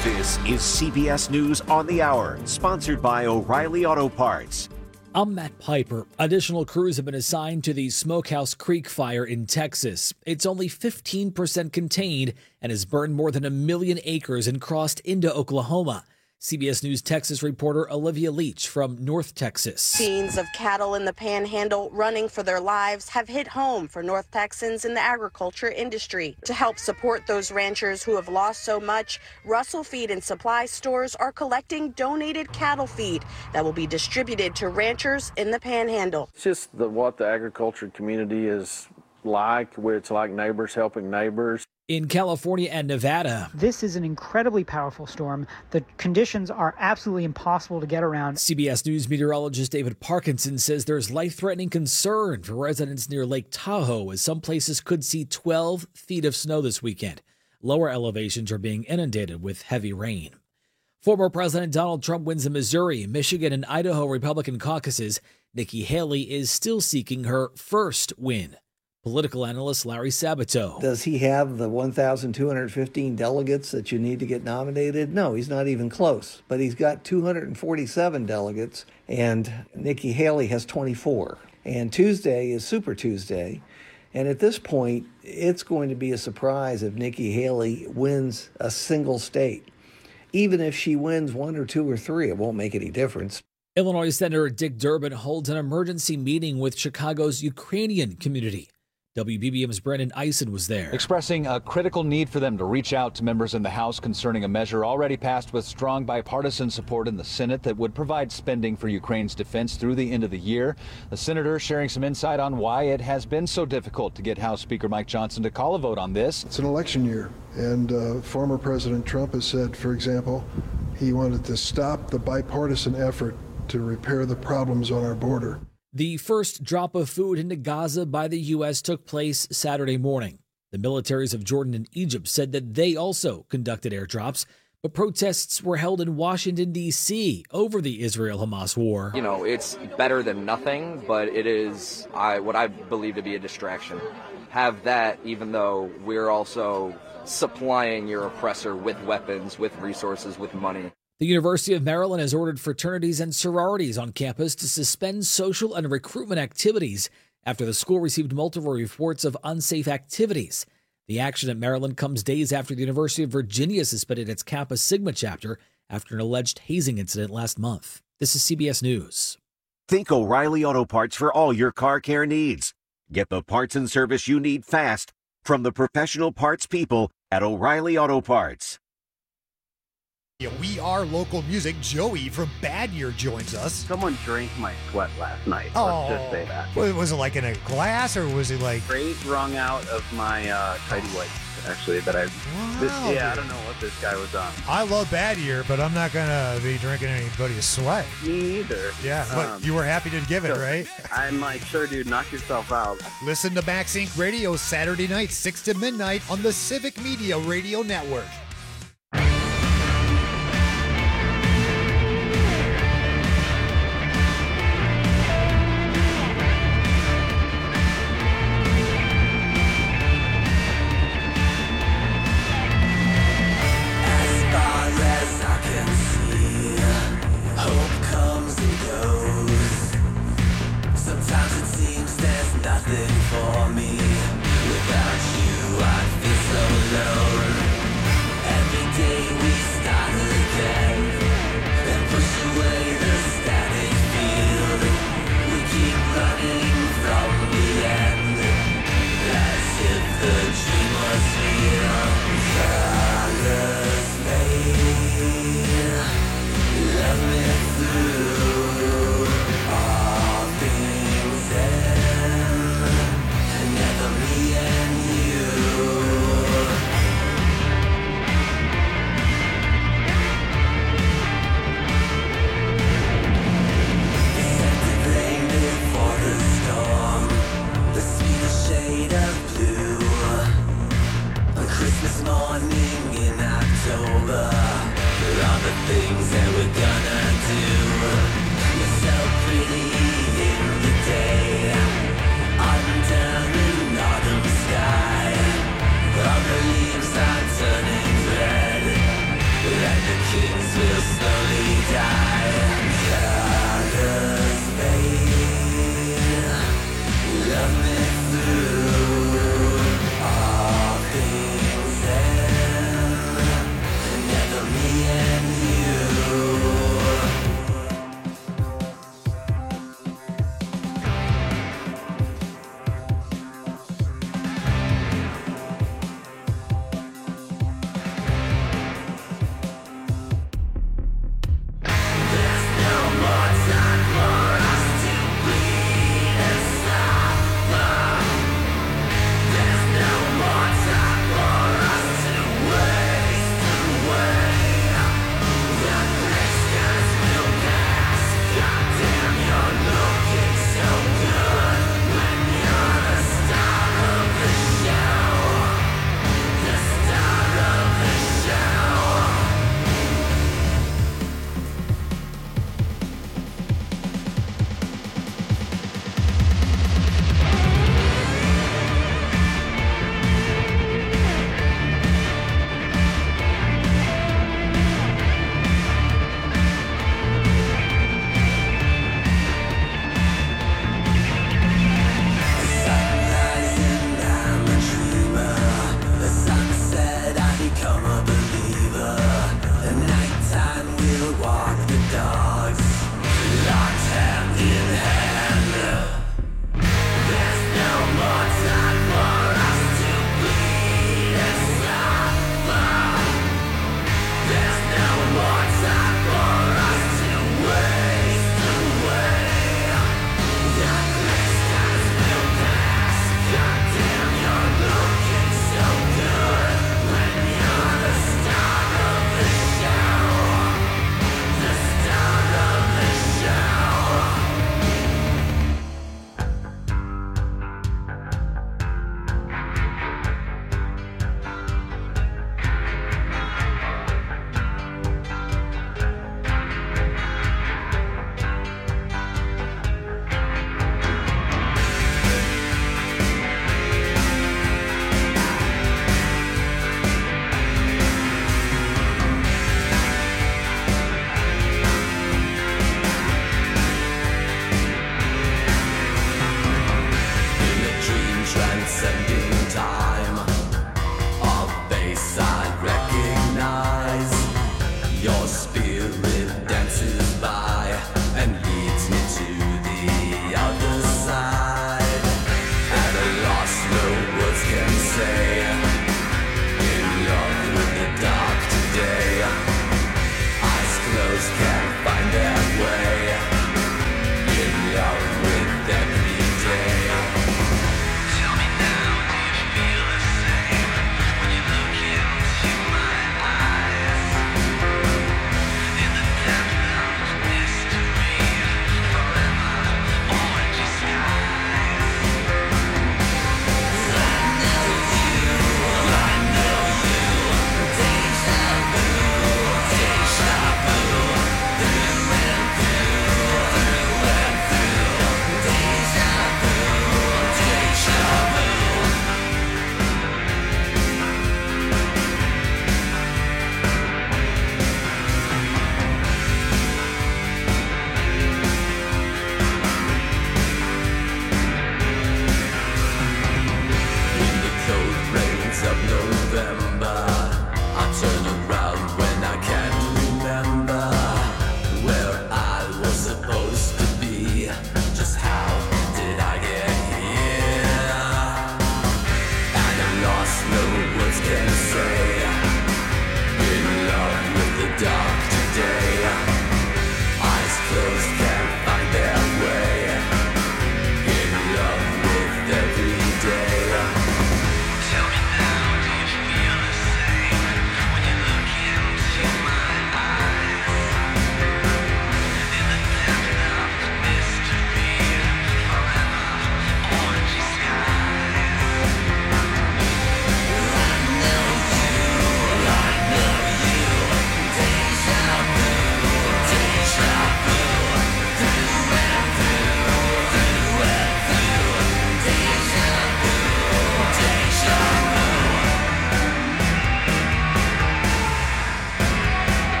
This is CBS News on the Hour, sponsored by O'Reilly Auto Parts. I'm Matt Piper. Additional crews have been assigned to the Smokehouse Creek fire in Texas. It's only 15% contained and has burned more than 1 million acres and crossed into Oklahoma. CBS News Texas reporter Olivia Leach from North Texas. Scenes of cattle in the Panhandle running for their lives have hit home for North Texans in the agriculture industry. To help support those ranchers who have lost so much, Russell Feed and Supply stores are collecting donated cattle feed that will be distributed to ranchers in the Panhandle. It's just what the agriculture community is like, where it's like neighbors helping neighbors. In California and Nevada, this is an incredibly powerful storm. The conditions are absolutely impossible to get around. CBS News meteorologist David Parkinson says there's life-threatening concern for residents near Lake Tahoe, as some places could see 12 feet of snow this weekend. Lower elevations are being inundated with heavy rain. Former President Donald Trump wins the Missouri, Michigan, and Idaho Republican caucuses. Nikki Haley is still seeking her first win. Political analyst Larry Sabato. Does he have the 1,215 delegates that you need to get nominated? No, he's not even close. But he's got 247 delegates, and Nikki Haley has 24. And Tuesday is Super Tuesday. And at this point, it's going to be a surprise if Nikki Haley wins a single state. Even if she wins 1 or 2 or 3, it won't make any difference. Illinois Senator Dick Durbin holds an emergency meeting with Chicago's Ukrainian community. WBBM's Brandon Eisen was there, expressing a critical need for them to reach out to members in the House concerning a measure already passed with strong bipartisan support in the Senate that would provide spending for Ukraine's defense through the end of the year. The senator sharing some insight on why it has been so difficult to get House Speaker Mike Johnson to call a vote on this. It's an election year, and former President Trump has said, for example, he wanted to stop the bipartisan effort to repair the problems on our border. The first drop of food into Gaza by the U.S. took place Saturday morning. The militaries of Jordan and Egypt said that they also conducted airdrops, but protests were held in Washington, D.C. over the Israel-Hamas war. You know, it's better than nothing, but it is what I believe to be a distraction. Have that, even though we're also supplying your oppressor with weapons, with resources, with money. The University of Maryland has ordered fraternities and sororities on campus to suspend social and recruitment activities after the school received multiple reports of unsafe activities. The action at Maryland comes days after the University of Virginia suspended its Kappa Sigma chapter after an alleged hazing incident last month. This is CBS News. Think O'Reilly Auto Parts for all your car care needs. Get the parts and service you need fast from the professional parts people at O'Reilly Auto Parts. Yeah, we are local music. Joey from Bad Year joins us. Someone drank my sweat last night. Oh, let's just say that. Was it like in a glass, or was it like... Straight wrung out of my tidy whites, actually, that I... Wow, I don't know what this guy was on. I love Bad Year, but I'm not going to be drinking anybody's sweat. Me either. Yeah, but you were happy to give it, right? I'm like, sure, dude, knock yourself out. Listen to Max Inc. Radio Saturday night, 6 to midnight on the Civic Media Radio Network. For me, without you, I feel so alone.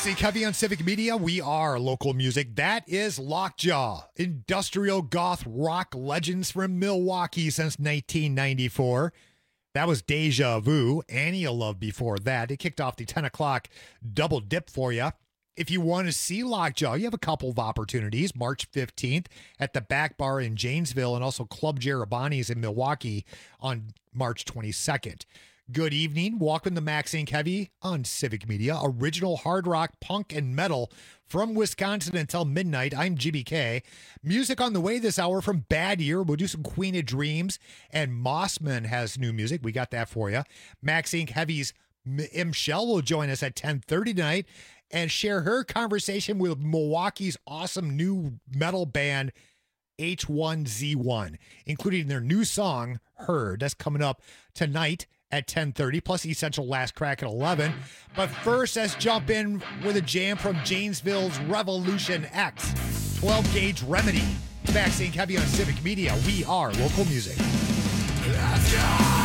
Maxine Covey on Civic Media. We are local music. That is Lockjaw, industrial goth rock legends from Milwaukee since 1994. That was Deja Vu. Annie Love before that. It kicked off the 10 o'clock double dip for you. If you want to see Lockjaw, you have a couple of opportunities. March 15th at the Back Bar in Janesville and also Club Jerabani's in Milwaukee on March 22nd. Good evening. Welcome to Maxine Covey on Civic Media. Original hard rock, punk, and metal from Wisconsin until midnight. I'm GBK. Music on the way this hour from Bad Year. We'll do some Queen of Dreams, and Mossman has new music. We got that for you. Maxine Covey's M. Shell will join us at 10:30 tonight and share her conversation with Milwaukee's awesome new metal band, H1Z1, including their new song, Heard. That's coming up tonight at 10:30, plus Essential Last Crack at 11. But first, let's jump in with a jam from Janesville's Revolution X, 12-Gauge Remedy. Maxine Covey on Civic Media. We are local music. Let's go!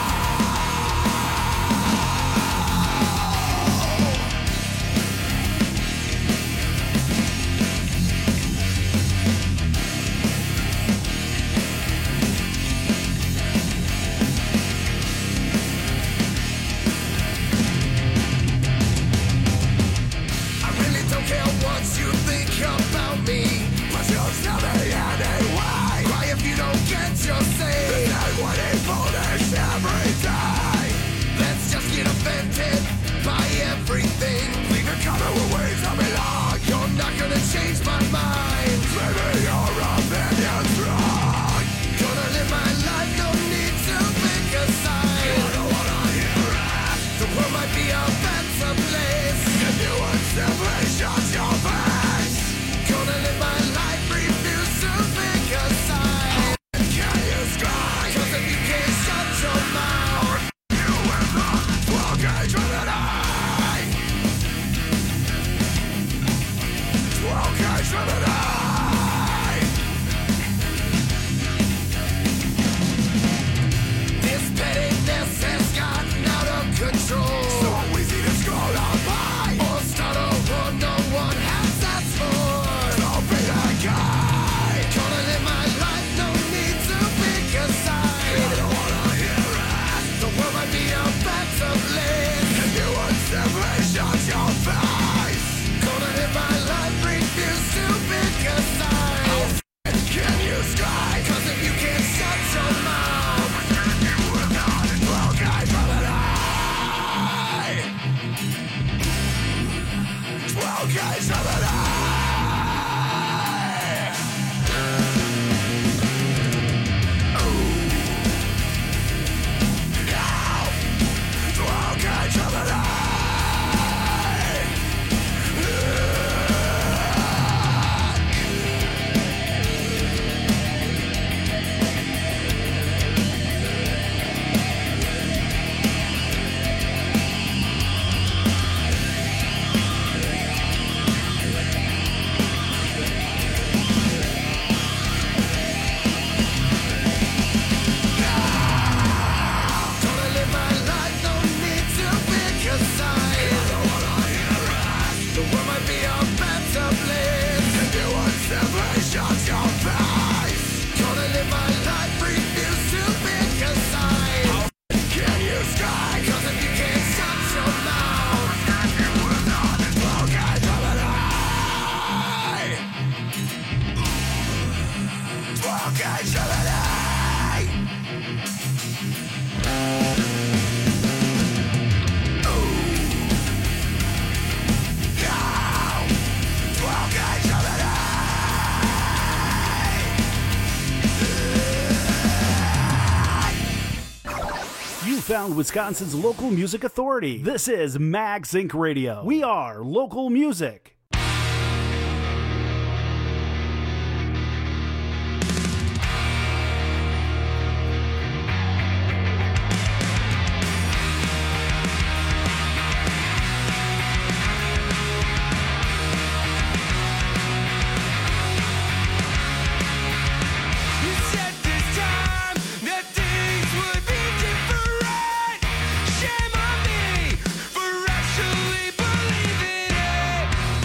Found Wisconsin's local music authority. This is Mag Sync Radio. We are local music. Shame on me for actually believing it.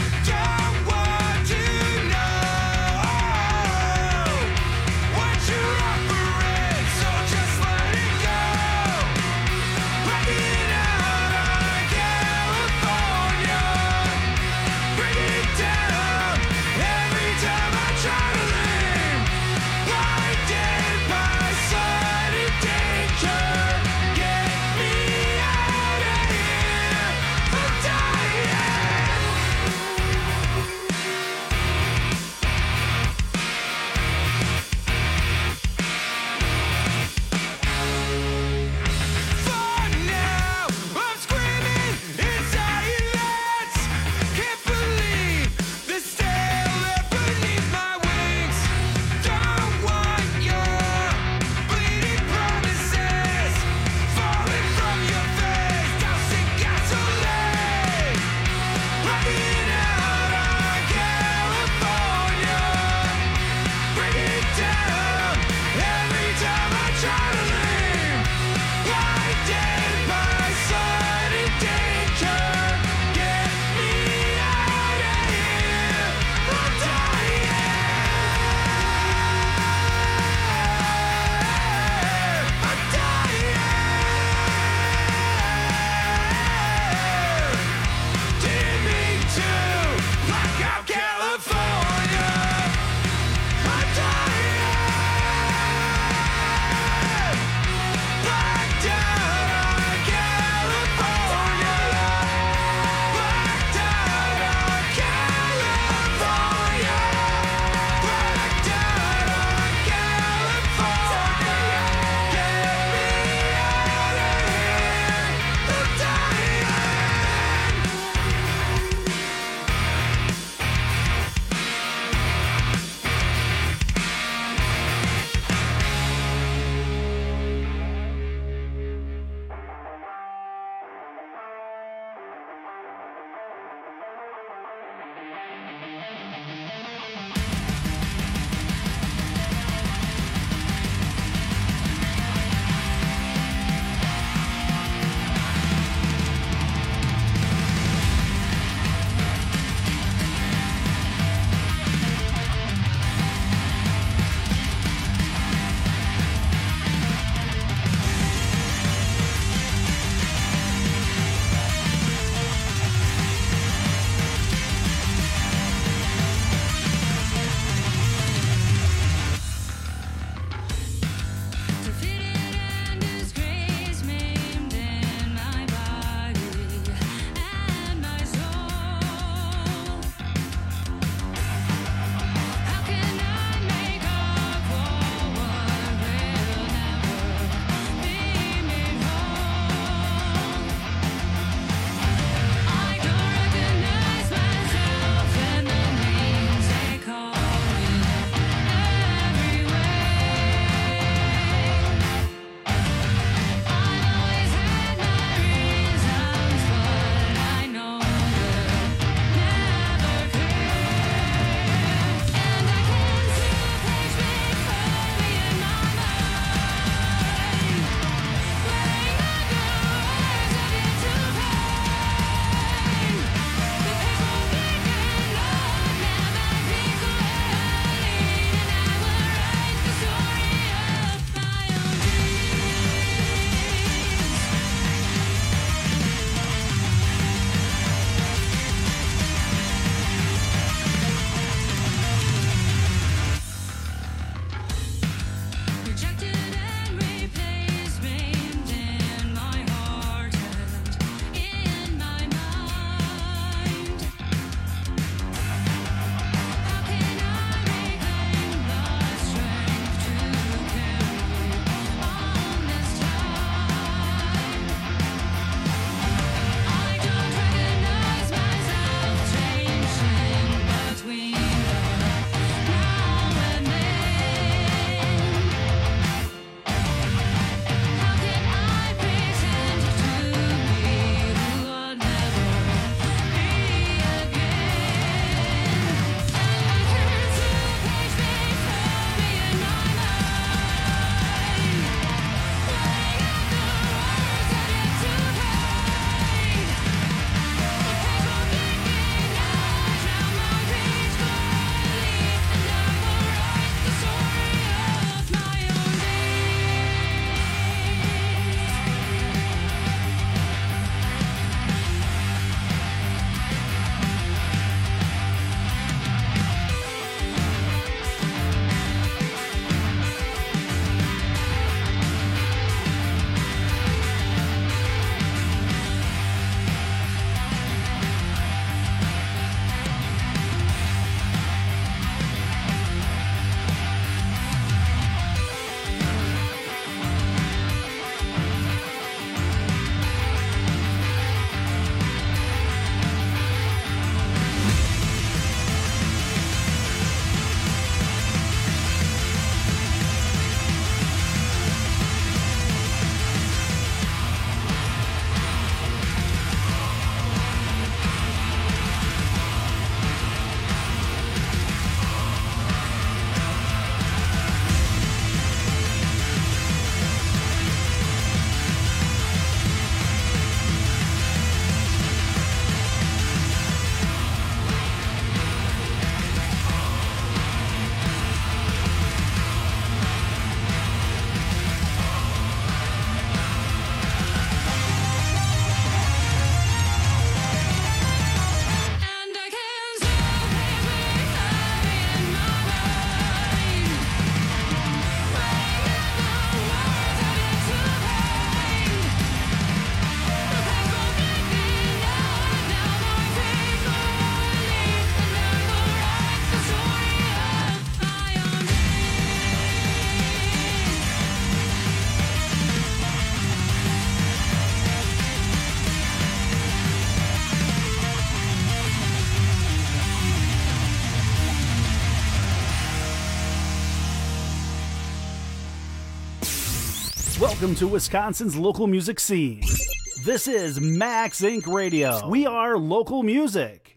Let's welcome to Wisconsin's local music scene. This is Max Inc. Radio. We are local music.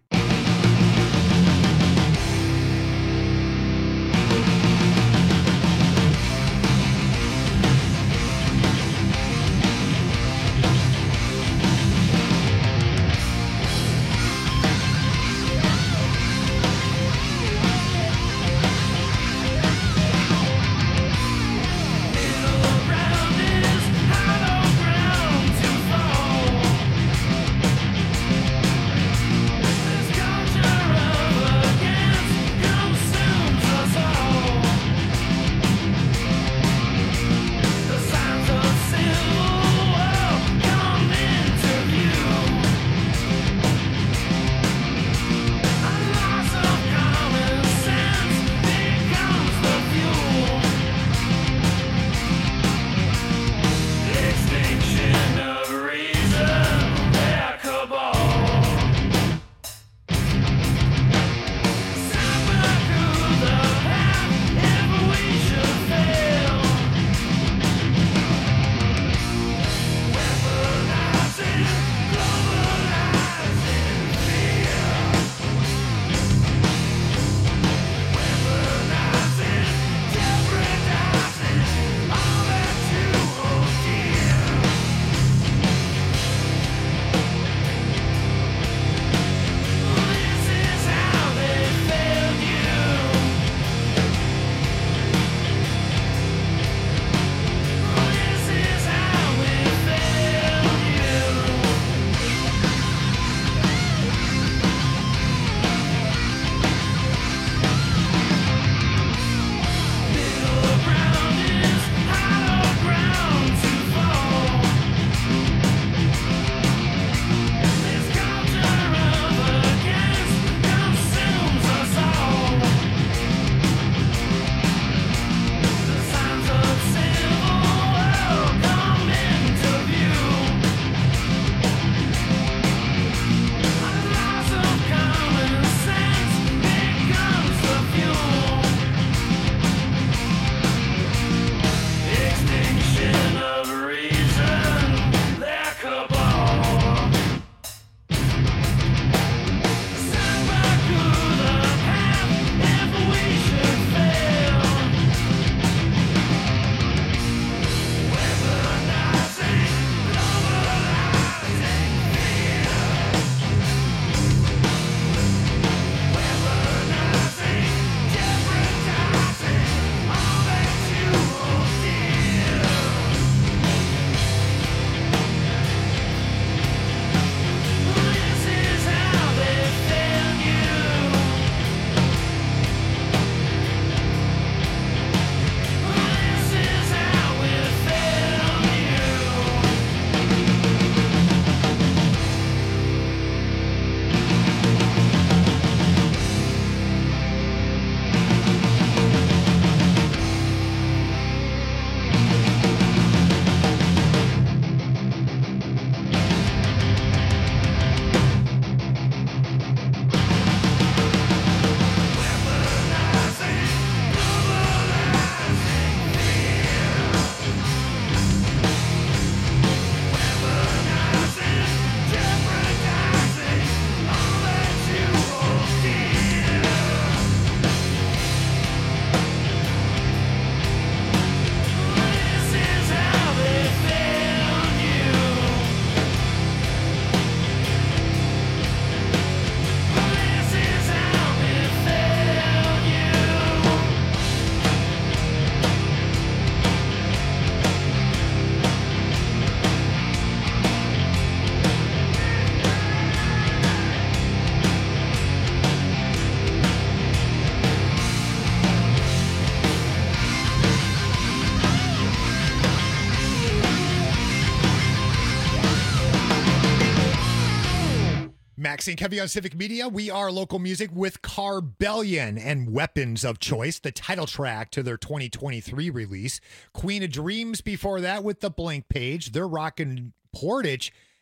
Max Inc. Heavy on Civic Media. We are local music with Carbellion and Weapons of Choice, the title track to their 2023 release. Queen of Dreams before that with The Blank Page. They're rocking Portage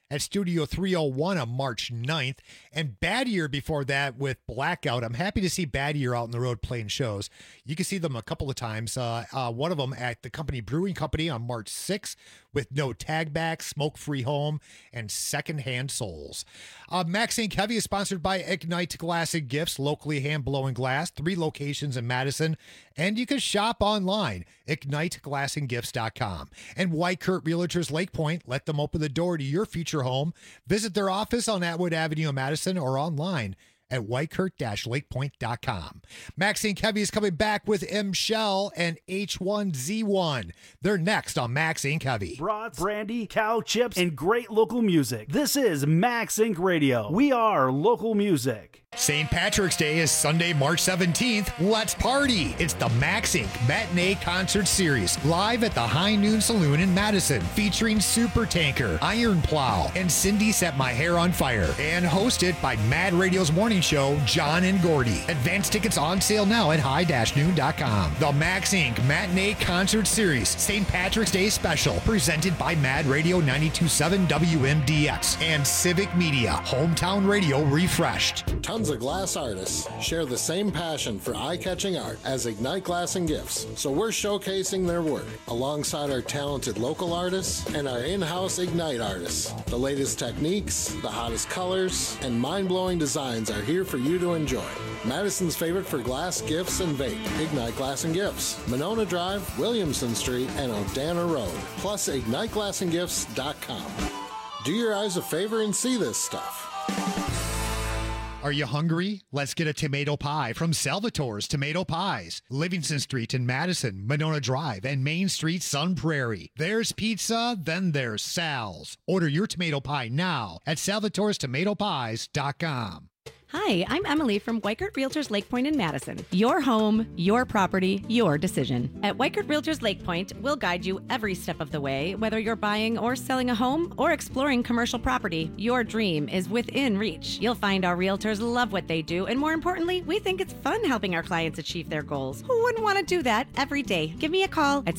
at Studio 301 on March 9th. And Bad Year before that with Blackout. I'm happy to see Bad Year out on the road playing shows. You can see them a couple of times. One of them at the Company Brewing Company on March 6th with No Tag Back, Smoke Free Home, and Secondhand Souls. Max Inc. Heavy is sponsored by Ignite Glass and Gifts, locally hand-blowing glass, 3 locations in Madison, and you can shop online, IgniteGlassandGifts.com. And White Kurt Realtors Lake Point, let them open the door to your future home. Visit their office on Atwood Avenue in Madison or online at whitekurt-lakepoint.com. Max Inc. Heavy is coming back with M. Shell and H1Z1. They're next on Max Inc. Heavy. Brats, brandy, cow chips, and great local music. This is Max Inc. Radio. We are local music. St. Patrick's Day is Sunday, March 17th. Let's party! It's the Max Inc. Matinee Concert Series, live at the High Noon Saloon in Madison, featuring Super Tanker, Iron Plow, and Cindy Set My Hair on Fire, and hosted by Mad Radio's morning show, John and Gordy. Advance tickets on sale now at high-noon.com. The Max Inc. Matinee Concert Series, St. Patrick's Day Special, presented by Mad Radio 92.7 WMDX and Civic Media, Hometown Radio refreshed. Tons of glass artists share the same passion for eye-catching art as Ignite Glass and Gifts, so we're showcasing their work alongside our talented local artists and our in-house Ignite artists. The latest techniques, the hottest colors, and mind-blowing designs are here for you to enjoy. Madison's favorite for glass, gifts, and vape, Ignite Glass and Gifts, Monona Drive, Williamson Street, and Odana Road, plus IgniteGlassandGifts.com. Do your eyes a favor and see this stuff. Are you hungry? Let's get a tomato pie from Salvatore's Tomato Pies. Livingston Street in Madison, Monona Drive, and Main Street, Sun Prairie. There's pizza, then there's Sal's. Order your tomato pie now at salvatorestomatopies.com. Hi, I'm Emily from White Kurt Realtors Lake Point in Madison. Your home, your property, your decision. At White Kurt Realtors Lake Point, we'll guide you every step of the way. Whether you're buying or selling a home or exploring commercial property, your dream is within reach. You'll find our realtors love what they do, and more importantly, we think it's fun helping our clients achieve their goals. Who wouldn't want to do that every day? Give me a call at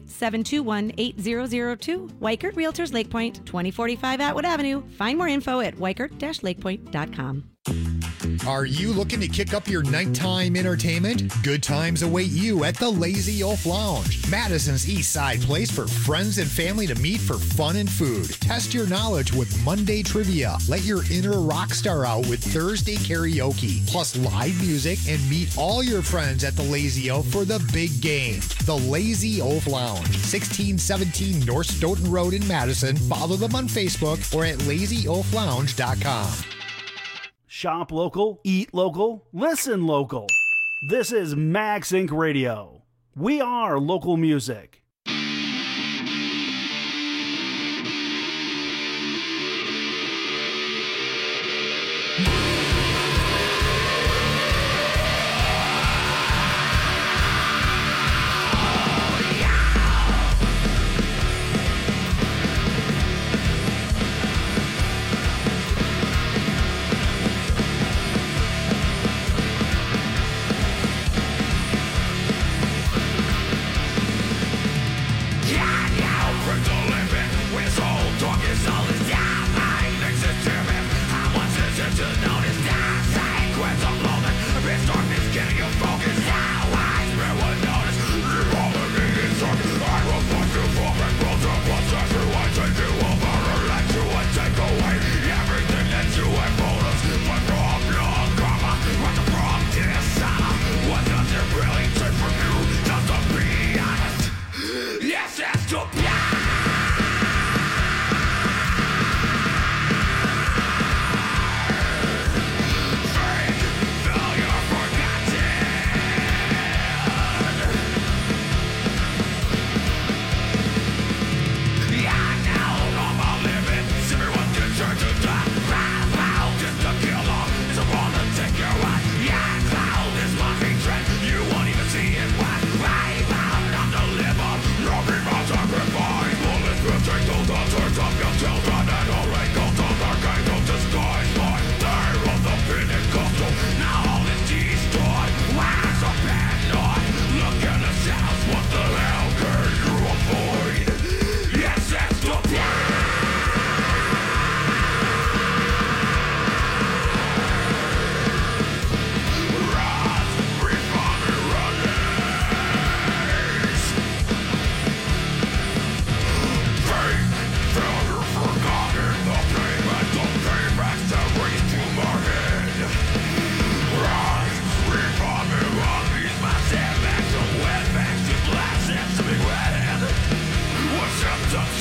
608-721-8002. White Kurt Realtors Lake Point, 2045 Atwood Avenue. Find more info at whitekurt-lakepoint.com. Are you looking to kick up your nighttime entertainment? Good times await you at the Lazy Oaf Lounge, Madison's East Side place for friends and family to meet for fun and food. Test your knowledge with Monday trivia. Let your inner rock star out with Thursday karaoke, plus live music, and meet all your friends at the Lazy Oaf for the big game. The Lazy Oaf Lounge, 1617 North Stoughton Road in Madison. Follow them on Facebook or at lazyoaflounge.com. Shop local, eat local, listen local. This is Max Inc. Radio. We are local music.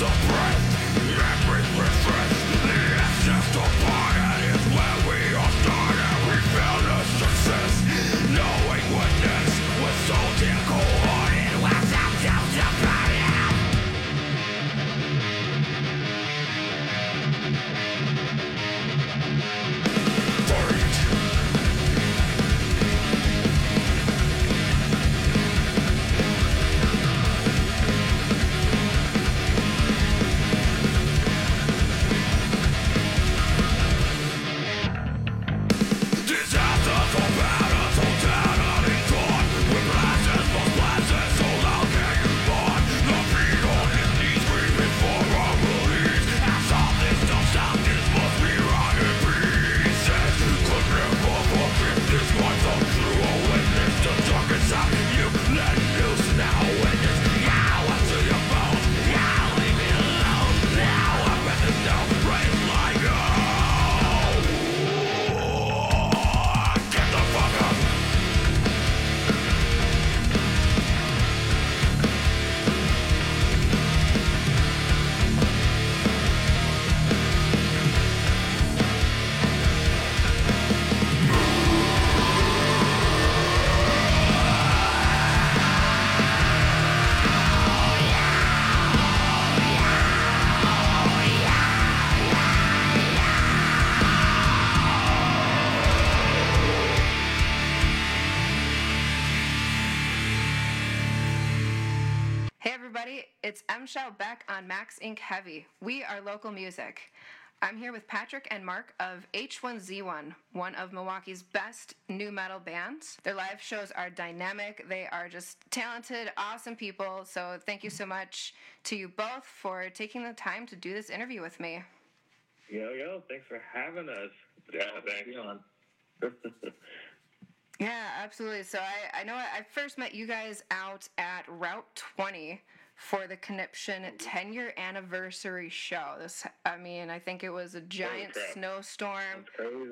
It's M. Show back on Max Inc. Heavy. We are local music. I'm here with Patrick and Mark of H1Z1, one of Milwaukee's best new metal bands. Their live shows are dynamic. They are just talented, awesome people. So thank you so much to you both for taking the time to do this interview with me. Yo, thanks for having us. Yeah, thanks. Yeah, absolutely. So I know I first met you guys out at Route 20 for the Conniption 10-year anniversary show. I think it was a giant snowstorm.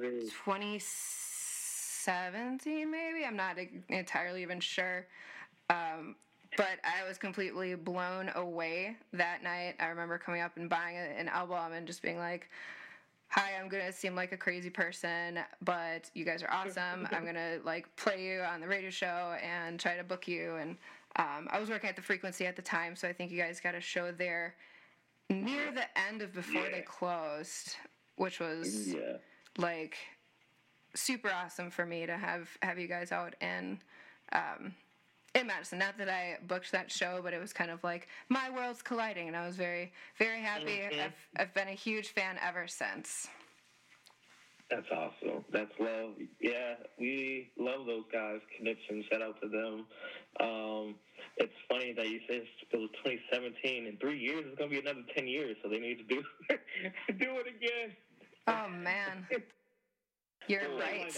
2017, maybe? I'm not entirely even sure. But I was completely blown away that night. I remember coming up and buying an album and just being like, hi, I'm going to seem like a crazy person, but you guys are awesome. I'm going to play you on the radio show and try to book you. And I was working at the Frequency at the time, so I think you guys got a show there near the end of before they closed, which was super awesome for me to have you guys out in Madison. Not that I booked that show, but it was kind of like my worlds colliding, and I was very, very happy. Mm-hmm. I've been a huge fan ever since. That's awesome. That's love. Yeah, we love those guys. Conniption, shout out to them. It's funny that you said it was 2017. In 3 years, it's going to be another 10 years, so they need to do it again. Oh, man. You're right.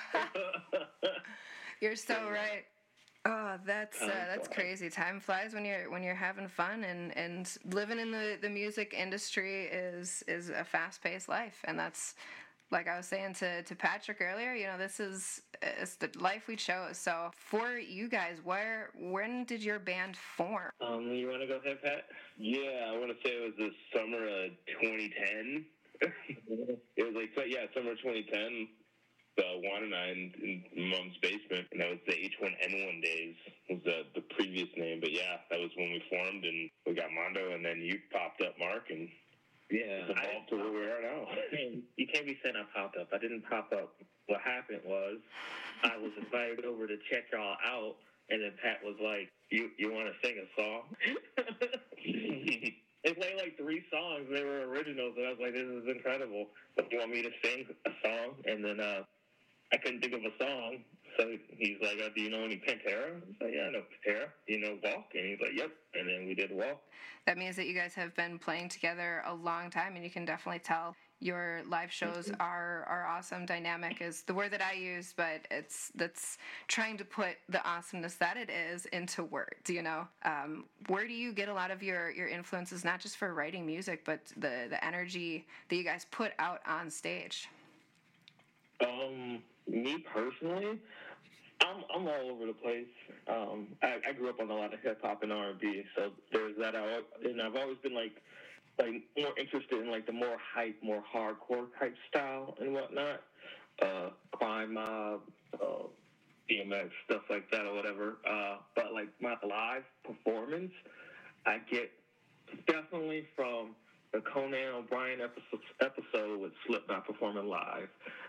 You're so right. Oh, that's crazy. Time flies when you're having fun, and living in the music industry is a fast-paced life, and that's, like I was saying to Patrick earlier, it's the life we chose. So for you guys, when did your band form? You want to go ahead, Pat? Yeah, I want to say it was the summer of 2010. It was summer 2010. Juan and I in Mom's basement, and that was the H1N1 days, was the previous name. But yeah, that was when we formed, and we got Mondo, and then you popped up, Mark, and it's evolved to where we are now. You can't be saying I popped up. I didn't pop up. What happened was I was invited over to check y'all out, and then Pat was like, you want to sing a song? They played 3 songs. They were originals, and I was like, this is incredible. But you want me to sing a song? And then I couldn't think of a song, so he's like, do you know any Pantera? I was like, yeah, I know Pantera. Do you know Walk? And he's like, yep. And then we did Walk. That means that you guys have been playing together a long time, and you can definitely tell your live shows are awesome. Dynamic is the word that I use, but that's trying to put the awesomeness that it is into words, Where do you get a lot of your influences, not just for writing music, but the energy that you guys put out on stage? Me personally, I I'm all over the place. I grew up on a lot of hip hop and R&B, so there's that. And I've always been like more interested in like the more hype, more hardcore type style and whatnot. Crime Mob, DMX, stuff like that or whatever. But like my live performance, I get definitely from the Conan O'Brien episode with Slipknot performing live.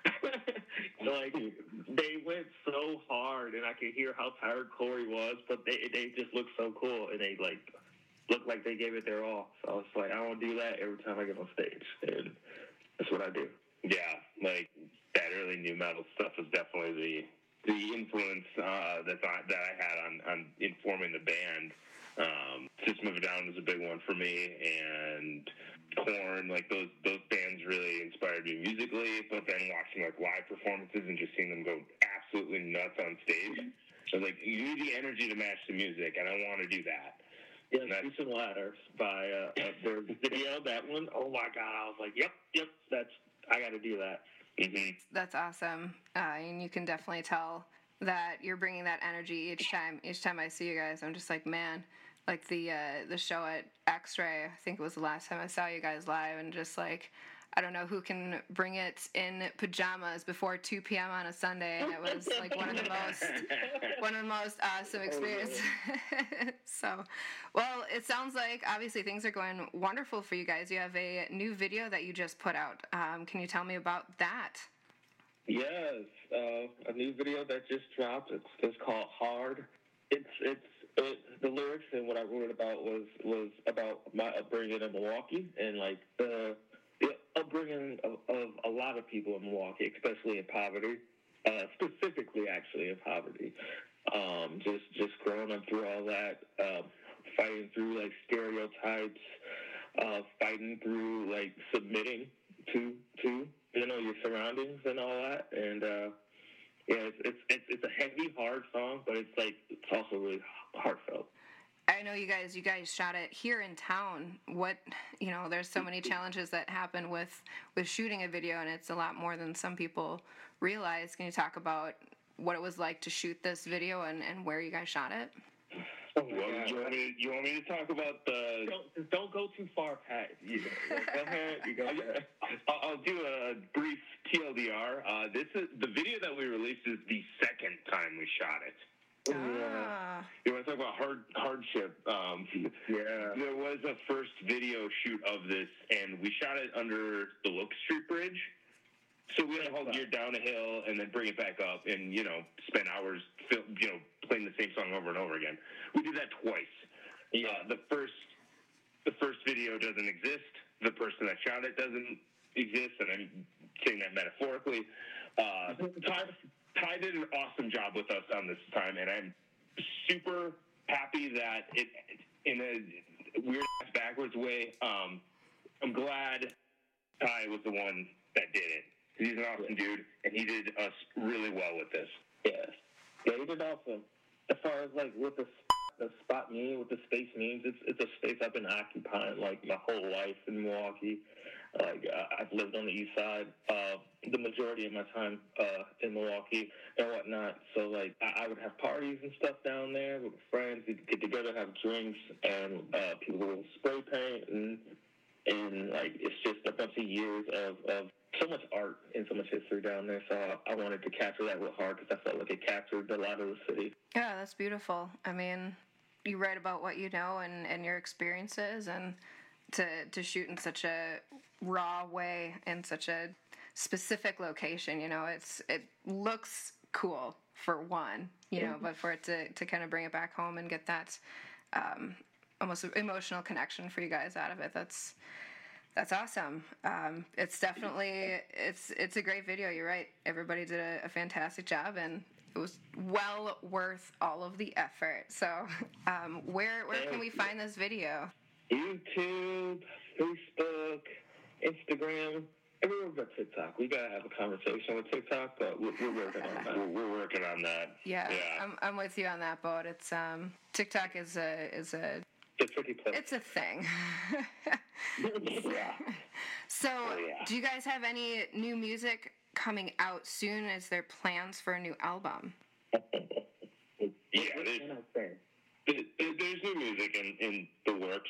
Like, they went so hard, and I could hear how tired Corey was, but they just looked so cool, and they, like, looked like they gave it their all. So I was like, I want to do that every time I get on stage, and that's what I do. Yeah, like, that early new metal stuff was definitely the influence that I had on informing the band. System of a Down was a big one for me, and Korn, like those bands really inspired me musically, but then watching like live performances and just seeing them go absolutely nuts on stage. So like, you need the energy to match the music, and I want to do that. Yeah, Streets and Ladders by their video, that one. Oh my God, I was like, yep, I got to do that. Mm-hmm. That's awesome, and you can definitely tell that you're bringing that energy each time I see you guys. I'm just like, man, like the show at X-Ray, I think it was the last time I saw you guys live, and just like, I don't know who can bring it in pajamas before 2 p.m. on a Sunday, and it was like one of the most awesome experiences. So, well, it sounds like obviously things are going wonderful for you guys. You have a new video that you just put out. Can you tell me about that? Yes, a new video that just dropped. It's called Hard. The lyrics and what I wrote about was about my upbringing in Milwaukee and like the upbringing of a lot of people in Milwaukee, especially in poverty, specifically actually in poverty. Just growing up through all that, fighting through like stereotypes, fighting through like submitting to your surroundings and all that, and yeah, it's a heavy, hard song, but it's also really heartfelt. I know you guys shot it here in town. There's so many challenges that happen with shooting a video, and it's a lot more than some people realize. Can you talk about what it was like to shoot this video and where you guys shot it? Well, you want me to talk about the... Don't go too far, Pat. Go ahead. I'll do a brief TLDR. The video that we released is the second time we shot it. Ah. You want to talk about hardship? Yeah. There was a first video shoot of this, and we shot it under the Look Street Bridge. So we had to haul gear down a hill and then bring it back up and, spend hours, playing the same song over and over again. We did that twice. Yeah. The first video doesn't exist. The person that shot it doesn't exist, and I'm saying that metaphorically. Ty did an awesome job with us on this time, and I'm super happy that it, in a weird-ass backwards way, I'm glad Ty was the one that did it. He's an awesome dude, and he did us really well with this. Yes. Yeah, he did awesome. As far as, like, what the spot means, what the space means, it's a space I've been occupying, like, my whole life in Milwaukee. Like, I've lived on the east side the majority of my time in Milwaukee and whatnot. So, like, I would have parties and stuff down there with friends. We'd get together, have drinks, and people would spray paint. And, like, it's just a bunch of years of so much art and so much history down there. So I wanted to capture that real hard because I felt like it captured a lot of the city. Yeah, that's beautiful. I mean, you write about what you know and your experiences, and to shoot in such a raw way in such a specific location, it looks cool for one, but for it to kind of bring it back home and get that almost emotional connection for you guys out of it, that's awesome. It's definitely it's a great video. You're right. Everybody did a fantastic job, and it was well worth all of the effort. So, where can we find this video? YouTube, Facebook, Instagram, everywhere but TikTok. We gotta have a conversation with TikTok, but we're working on that. We're working on that. Yeah. I'm with you on that boat. It's TikTok is a it's a tricky place. It's a thing. Yeah. So, do you guys have any new music coming out soon? Is there plans for a new album? Yeah, there's new music in the works.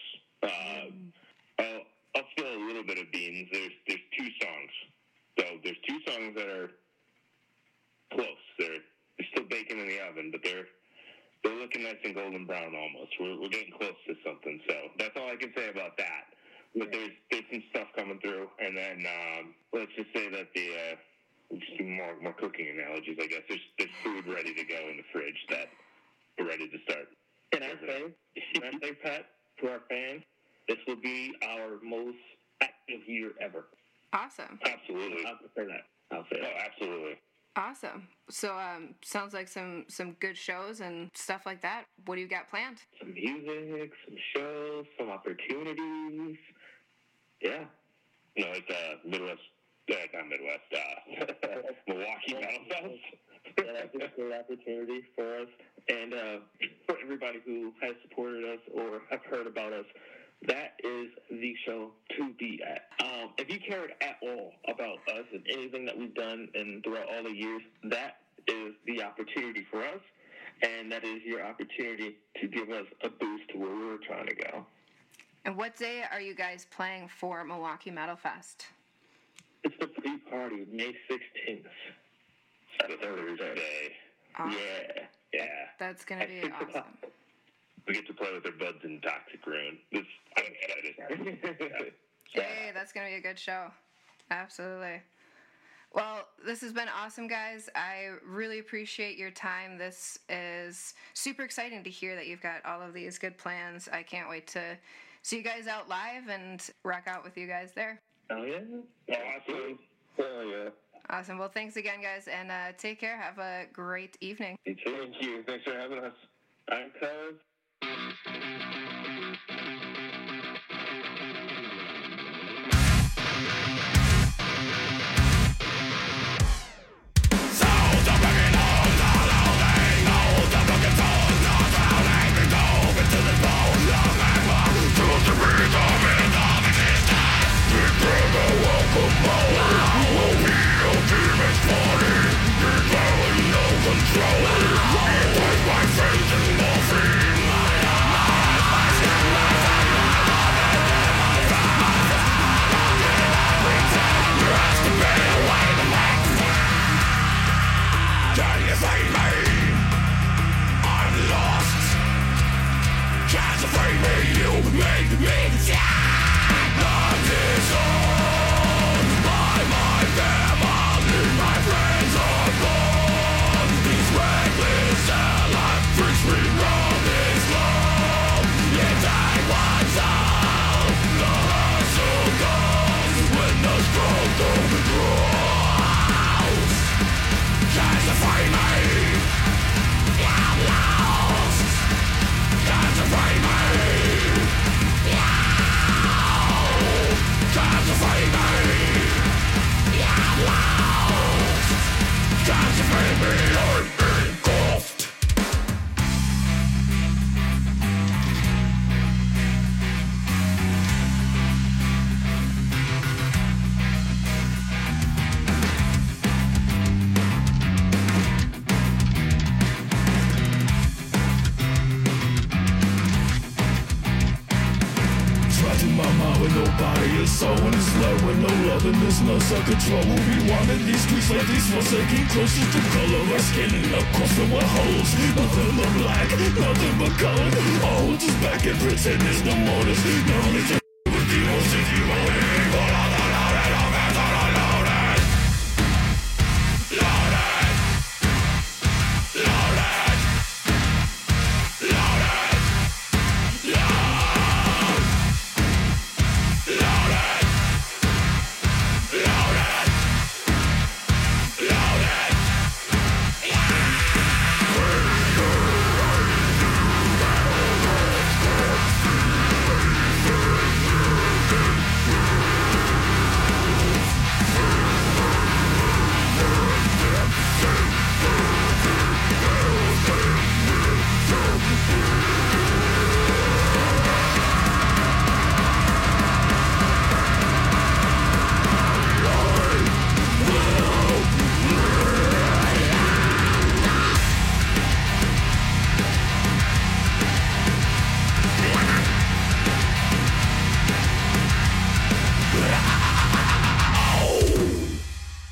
I'll spill a little bit of beans. There's 2 songs. So there's 2 songs that are close. They're still baking in the oven, but they're looking nice and golden brown almost. We're getting close to something. So that's all I can say about that. But there's some stuff coming through, and then let's just say that just more cooking analogies, I guess. There's food ready to go in the fridge that we're ready to start. Can I say, Pat, to our fans, this will be our most active year ever. Awesome. Absolutely. I'll say that. I'll say that. Oh, absolutely. Awesome. So, sounds like some good shows and stuff like that. What do you got planned? Some music, some shows, some opportunities. Yeah. No, it's Midwest. Not Midwest. Milwaukee Metal Fest. Yeah, that's a great opportunity for us and for everybody who has supported us or have heard about us. That is the show to be at. If you cared at all about us and anything that we've done and throughout all the years, that is the opportunity for us, and that is your opportunity to give us a boost to where we're trying to go. And what day are you guys playing for Milwaukee Metal Fest? It's the pre-party, May 16th. Thursday. Awesome. Yeah. That's going to be awesome. We get to play with their buds in Toxic Ruin. I'm excited. Hey, that's going to be a good show. Absolutely. Well, this has been awesome, guys. I really appreciate your time. This is super exciting to hear that you've got all of these good plans. I can't wait to see you guys out live and rock out with you guys there. Oh, yeah? Awesome. Oh, yeah. Awesome. Well, thanks again, guys, and take care. Have a great evening. Thank you. Thanks for having us. I'm Cuz.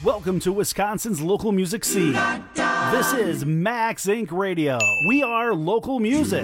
Welcome to Wisconsin's local music scene. This is Max Inc. Radio. We are local music.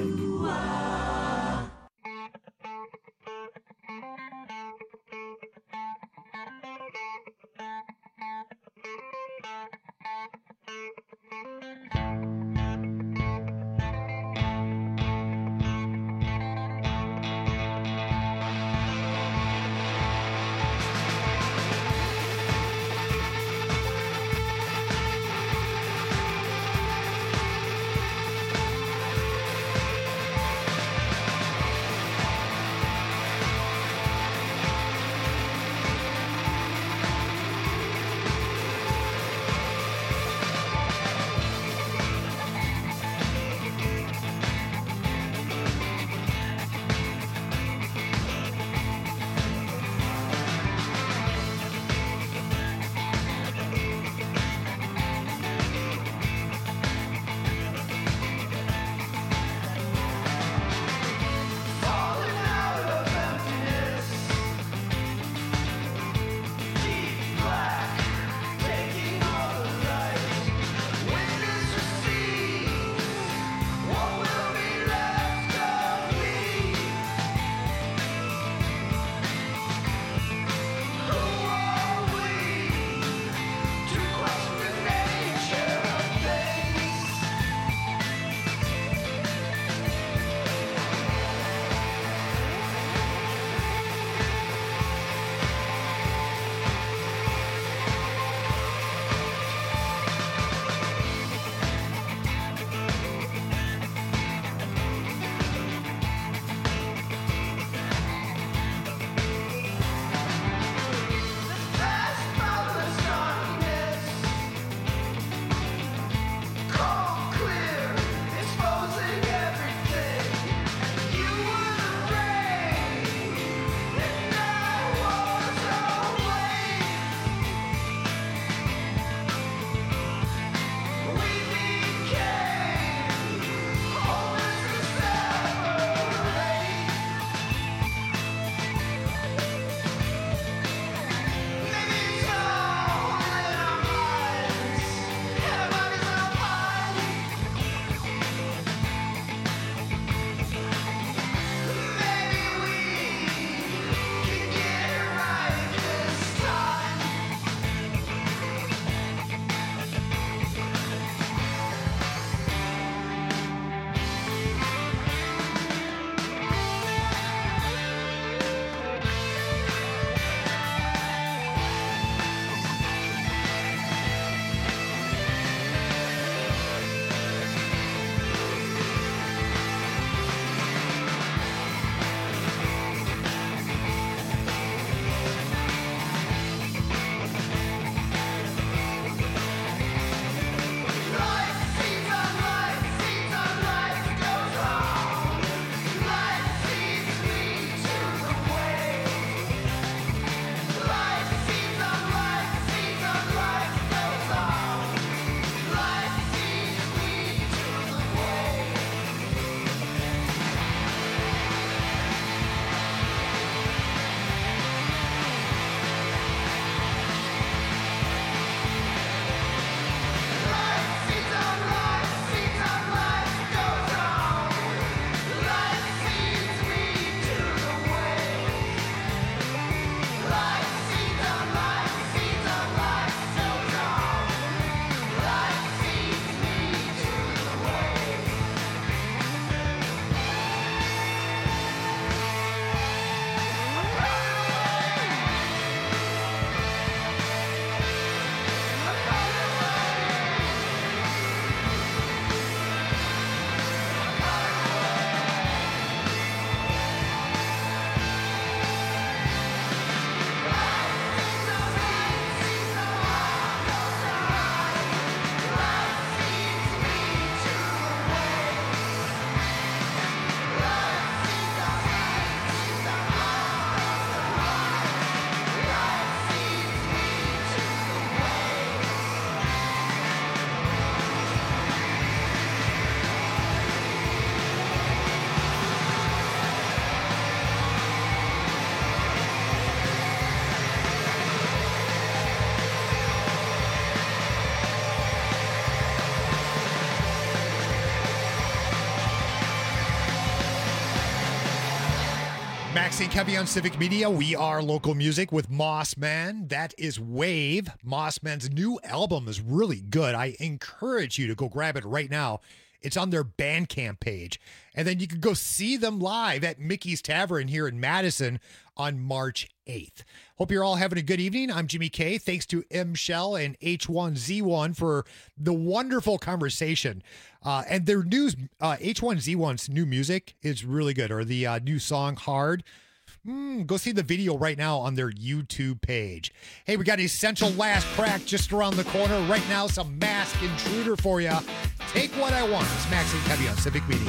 Max and Kevy on Civic Media. We are local music with Mossman. That is Wave. Mossman's new album is really good. I encourage you to go grab it right now. It's on their Bandcamp page. And then you can go see them live at Mickey's Tavern here in Madison on March 8th. Hope you're all having a good evening. I'm Jimmy K. Thanks to M. Shell and H1Z1 for the wonderful conversation. And their new H1Z1's new music is really good, or the new song Hard. Go see the video right now on their YouTube page. Hey, we got Essential Last Crack just around the corner. Right now, some Mask Intruder for you. Take what I want. It's Max and Kevy on Civic Media.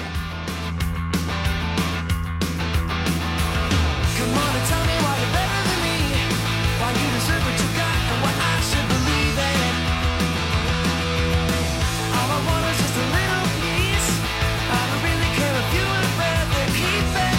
Come on and tell me why you're better than me, why you deserve what you got and what I should believe in. All I want is just a little piece. I don't really care if you would rather keep it.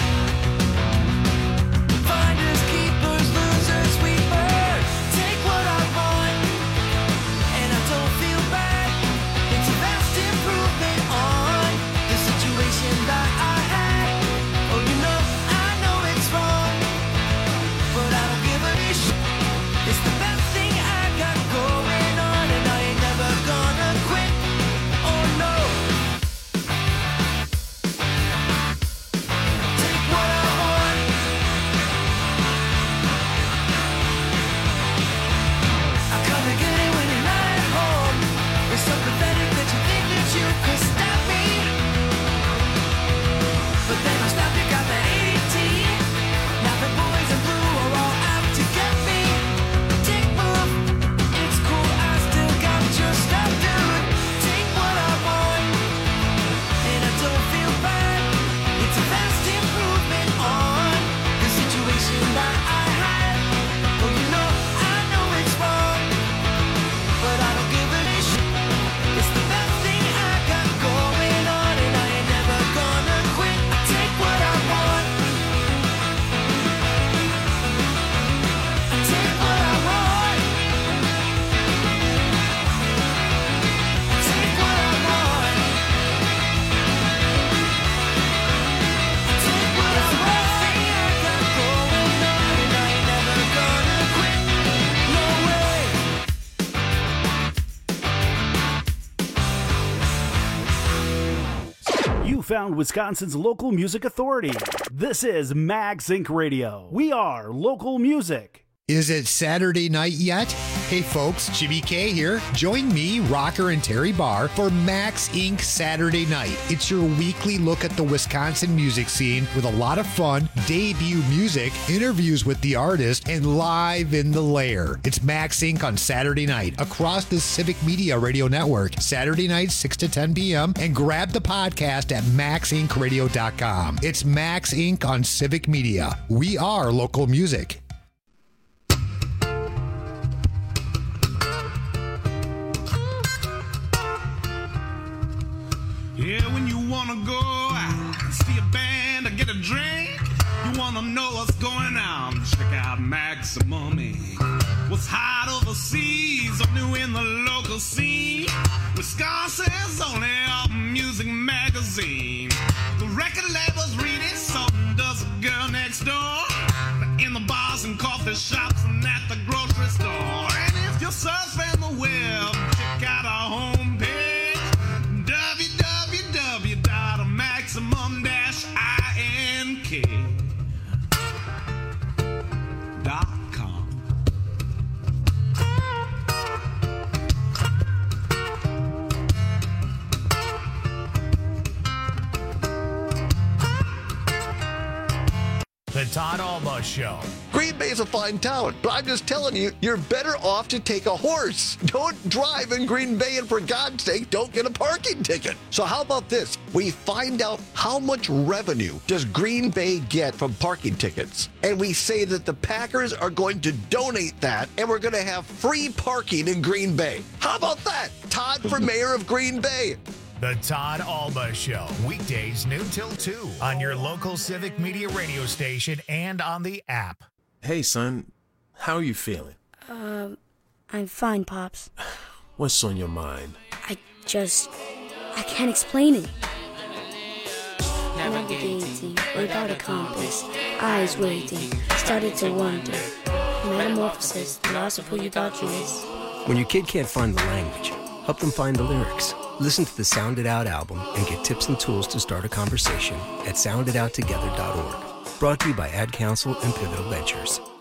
Finders, keepers, losers, sweepers. Take what I want, and I don't feel bad. It's a vast improvement on the situation that I had. Oh, you know, I know it's wrong, but I don't give a shit. It's the best thing I got going on, and I ain't never gonna quit. Oh no. Take what I want. I kinda get it when you're not at home. It's so pathetic that you think that you could stop me, but then I stop you, got that ADT. Now the boys in blue are all out to get me. Dick move, it's cool, I still got your stuff, dude. Take what I want, and I don't feel bad. It's a vast improvement on the situation that I had. Oh, you know, I know it's wrong, but I don't give a shit. It's the best thing I got going on, and I ain't never gonna quit. I take what I want. I take what I want. I take what I want. I take what I want. It's the best thing I got going on, and I ain't never gonna quit. No way. You found Wisconsin's local music authority. This is Max Inc. Radio. We are local music. Is it Saturday night yet? Hey folks, Jimmy K here. Join me, Rocker and Terry Barr for Max Inc. Saturday Night. It's your weekly look at the Wisconsin music scene with a lot of fun, debut music, interviews with the artist, and live in the lair. It's Max Inc. on Saturday night across the Civic Media Radio Network. Saturday night, 6 to 10 p.m. And grab the podcast at maxincradio.com. It's Max Inc. on Civic Media. We are local music. Yeah, when you wanna go out, see a band or get a drink, you wanna know what's going on, check out Maximum Inc. What's hot overseas or new in the local scene, Wisconsin's only music magazine. The record labels read it, so does the girl next door. In the bars and coffee shops and at the grocery store. And if you're surfing the web, check out our homepage, www.maximum-ink.com. The Todd Alba Show. Green Bay's a fine town, but I'm just telling you, you're better off to take a horse. Don't drive in Green Bay, and for God's sake, don't get a parking ticket. So how about this? We find out how much revenue does Green Bay get from parking tickets, and we say that the Packers are going to donate that, and we're going to have free parking in Green Bay. How about that? Todd for mayor of Green Bay. The Todd Alba Show, weekdays noon till 2 on your local Civic Media radio station and on the app. Hey, son, how are you feeling? I'm fine, Pops. What's on your mind? I can't explain it. navigating without a compass, eyes waiting, started to wonder. Metamorphosis, the loss of who you thought you was. When your kid can't find the language, help them find the lyrics. Listen to the Sound It Out album and get tips and tools to start a conversation at soundidouttogether.org. Brought to you by Ad Council and Pivotal Ventures.